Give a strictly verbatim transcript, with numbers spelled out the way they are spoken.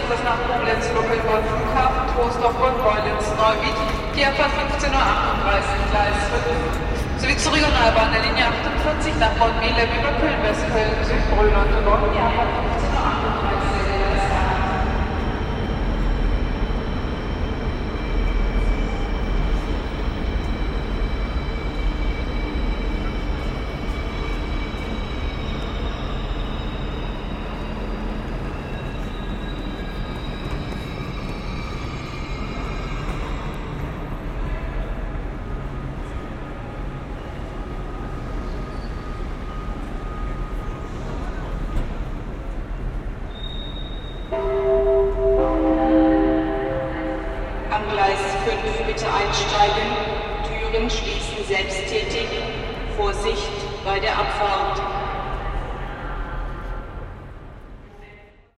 Express nach Koblenz, Luckelborn, Flughafen, Troisdorf und Beulitz, Neuwied, die Abfahrt fünfzehn Uhr achtunddreißig, Gleis fünf, sowie zur Regionalbahn der Linie achtundvierzig nach Bonn-Melem über Köln, Westköln, Südbrünn und Bonn, die Abfahrt fünfzehn Uhr achtunddreißig, Gleis acht. Am Gleis fünf bitte einsteigen, Türen schließen selbsttätig, Vorsicht bei der Abfahrt.